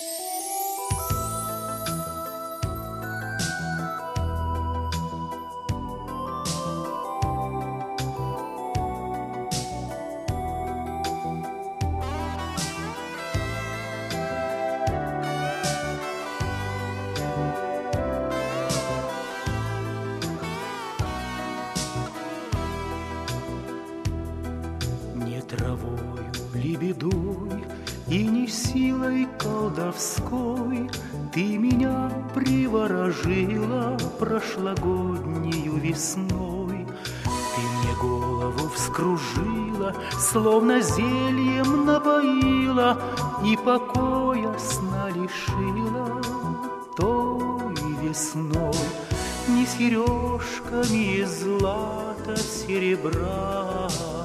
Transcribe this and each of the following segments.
Травою лебедой и не силой колдовской ты меня приворожила прошлогоднею весной. Ты мне голову вскружила, словно зельем напоила, и покоя сна лишила той весной. Не сережками из злата серебра,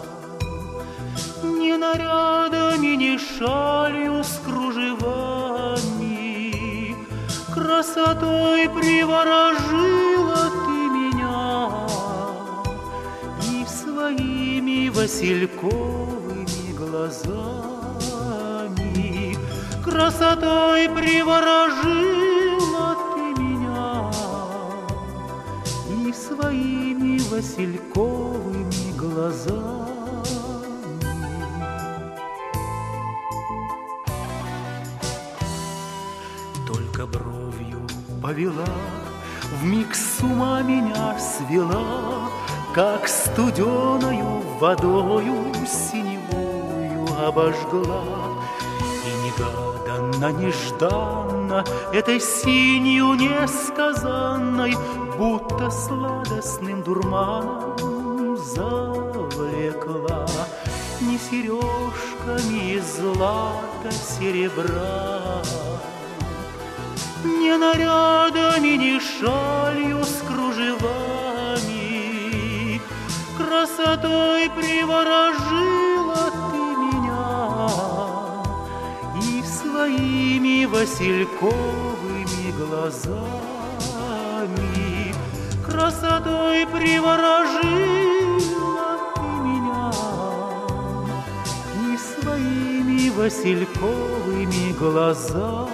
ни нарядами, ни шалью с кружевами, красотой приворожила ты меня, и своими васильковыми глазами красотой приворожила ты меня, и своими васильковыми глазами. Бровью повела, вмиг с ума меня свела, как студеною водою синевую обожгла. И негаданно, нежданно этой синью несказанной, будто сладостным дурманом завлекла. Не сережками из злата серебра, ни нарядами, ни шалью с кружевами, красотой приворожила ты меня, и своими васильковыми глазами красотой приворожила ты меня, и своими васильковыми глазами.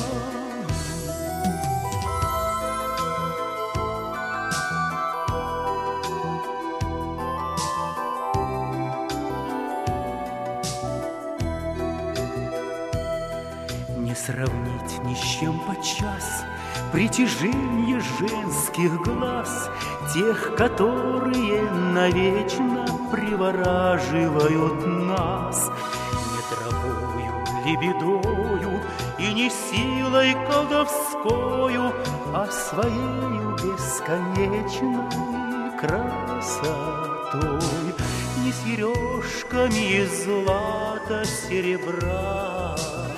Не сравнить ни с чем подчас притяжение женских глаз, тех, которые навечно привораживают нас. Не травою, лебедою и не силой колдовскою, а своею бесконечной красотой. Не сережками из злата серебра,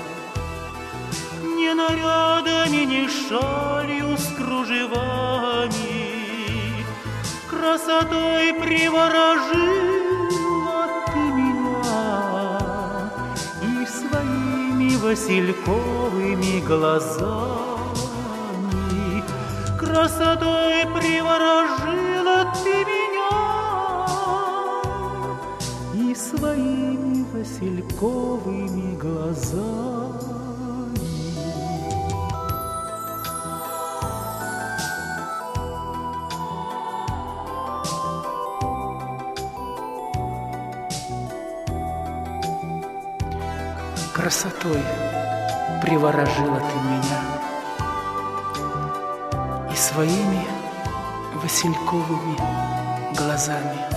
ни нарядами, ни шалью с кружевами, красотой приворожила ты меня, и своими васильковыми глазами красотой приворожила ты меня, и своими васильковыми глазами. Красотой приворожила ты меня, и своими васильковыми глазами